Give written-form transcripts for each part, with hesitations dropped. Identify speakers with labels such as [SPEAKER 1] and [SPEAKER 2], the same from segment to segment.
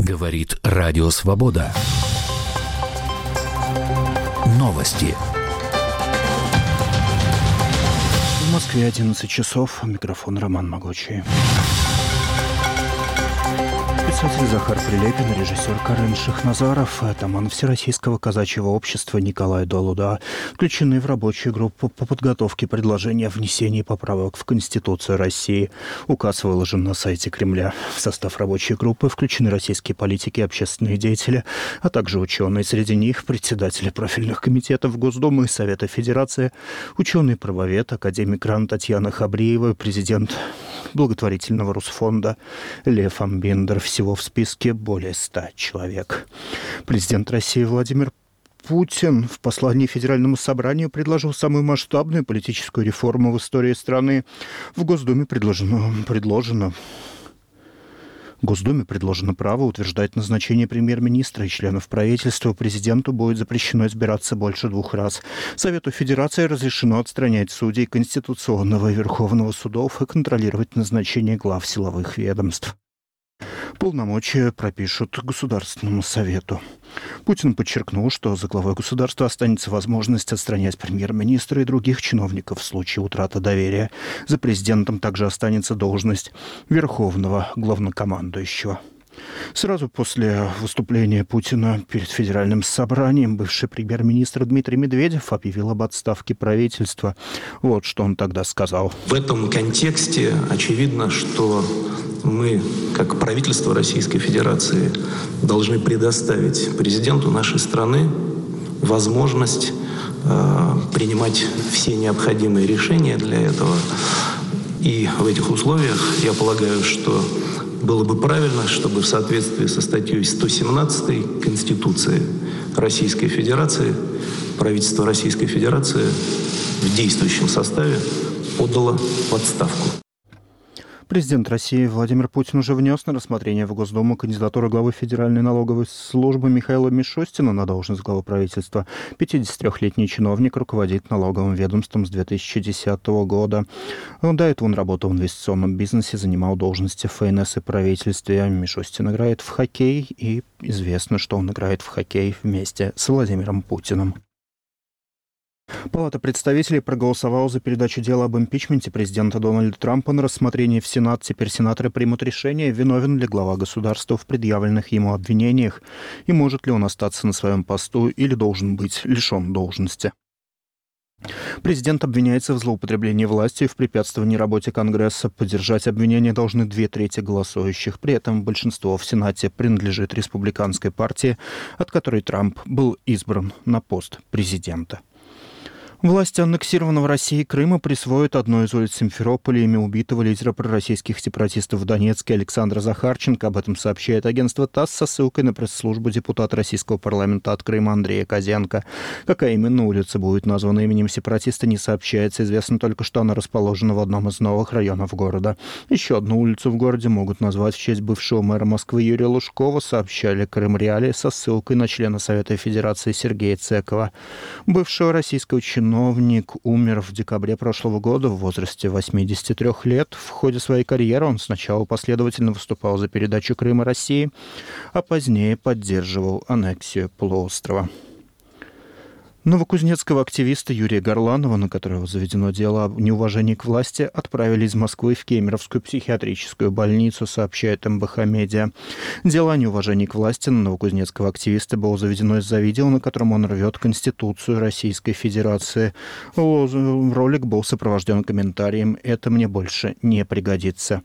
[SPEAKER 1] Говорит Радио Свобода. Новости.
[SPEAKER 2] В Москве 11 часов. Микрофон Роман Могучий. Писатель Захар Прилепин, режиссер Карен Шахназаров, атаман Всероссийского казачьего общества Николай Долуда включены в рабочую группу по подготовке предложения о внесении поправок в Конституцию России. Указ выложен на сайте Кремля. В состав рабочей группы включены российские политики и общественные деятели, а также ученые. Среди них председатели профильных комитетов Госдумы и Совета Федерации, ученый-правовед, академик РАН Татьяна Хабриева, президент благотворительного Русфонда Лев Амбиндер. Всего в списке более 100 человек. Президент России Владимир Путин в послании Федеральному собранию предложил самую масштабную политическую реформу в истории страны. В Госдуме предложено право утверждать назначение премьер-министра и членов правительства. Президенту будет запрещено избираться больше 2 раз. Совету Федерации разрешено отстранять судей Конституционного и Верховного судов и контролировать назначение глав силовых ведомств. Полномочия пропишут Государственному совету. Путин подчеркнул, что за главой государства останется возможность отстранять премьер-министра и других чиновников в случае утраты доверия. За президентом также останется должность верховного главнокомандующего. Сразу после выступления Путина перед Федеральным собранием бывший премьер-министр Дмитрий Медведев объявил об отставке правительства. Вот что он тогда сказал.
[SPEAKER 3] В этом контексте очевидно, что мы, как правительство Российской Федерации, должны предоставить президенту нашей страны возможность принимать все необходимые решения для этого. И в этих условиях я полагаю, что было бы правильно, чтобы в соответствии со статьей 117 Конституции Российской Федерации правительство Российской Федерации в действующем составе подало в отставку.
[SPEAKER 2] Президент России Владимир Путин уже внес на рассмотрение в Госдуму кандидатуру главы Федеральной налоговой службы Михаила Мишустина на должность главы правительства. 53-летний чиновник руководит налоговым ведомством с 2010 года. До этого он работал в инвестиционном бизнесе, занимал должности в ФНС и правительстве. Мишустин играет в хоккей, и известно, что он играет в хоккей вместе с Владимиром Путиным. Палата представителей проголосовала за передачу дела об импичменте президента Дональда Трампа на рассмотрение в Сенат. Теперь сенаторы примут решение, виновен ли глава государства в предъявленных ему обвинениях и может ли он остаться на своем посту или должен быть лишен должности. Президент обвиняется в злоупотреблении властью и в препятствовании работе Конгресса. Поддержать обвинения должны 2/3 голосующих. При этом большинство в Сенате принадлежит республиканской партии, от которой Трамп был избран на пост президента. Власти аннексированного Россией Крыма присвоят одну из улиц Симферополя имя убитого лидера пророссийских сепаратистов в Донецке Александра Захарченко. Об этом сообщает агентство ТАСС со ссылкой на пресс-службу депутата Российского парламента от Крыма Андрея Козенко. Какая именно улица будет названа именем сепаратиста, не сообщается. Известно только, что она расположена в одном из новых районов города. Еще одну улицу в городе могут назвать в честь бывшего мэра Москвы Юрия Лужкова, сообщали Крым-Реалии со ссылкой на члена Совета Федерации Сергея Цекова. Бывшего российского чиновник умер в декабре прошлого года в возрасте 83 лет. В ходе своей карьеры он сначала последовательно выступал за передачу Крыма России, а позднее поддерживал аннексию полуострова. Новокузнецкого активиста Юрия Горланова, на которого заведено дело об неуважении к власти, отправили из Москвы в Кемеровскую психиатрическую больницу, сообщает МБХ Медиа. Дело о неуважении к власти на новокузнецкого активиста было заведено из-за видео, на котором он рвет Конституцию Российской Федерации. Ролик был сопровожден комментарием «Это мне больше не пригодится».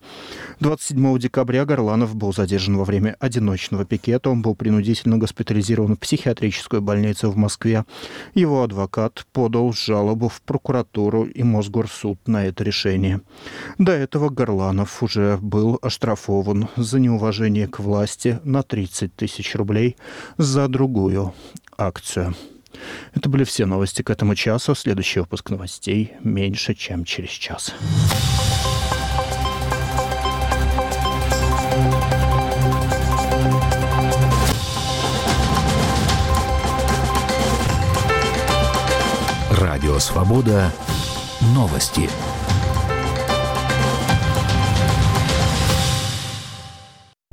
[SPEAKER 2] 27 декабря Горланов был задержан во время одиночного пикета. Он был принудительно госпитализирован в психиатрическую больницу в Москве. Его адвокат подал жалобу в прокуратуру и Мосгорсуд на это решение. До этого Горланов уже был оштрафован за неуважение к власти на 30 тысяч рублей за другую акцию. Это были все новости к этому часу. Следующий выпуск новостей меньше, чем через час.
[SPEAKER 1] Радио Свобода. Новости.